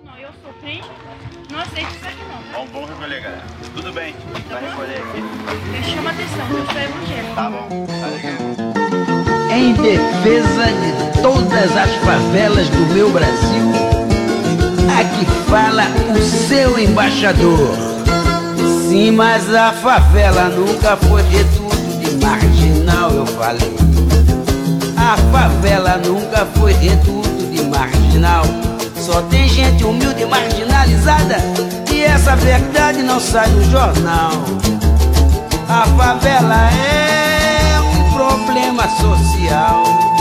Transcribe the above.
não. Eu sofri, não aceito isso aqui não. Vamos recolher, galera. Tudo bem, vai recolher aqui. Chama atenção, eu sou evangélica. Tá bom, tá legal. Em defesa de todas as favelas do meu Brasil, aqui fala o seu embaixador. Sim, mas a favela nunca foi reduto de marginal, eu falei. A favela nunca foi reduto de marginal. Só tem gente humilde e marginalizada, e essa verdade não sai no jornal. A favela é um problema social.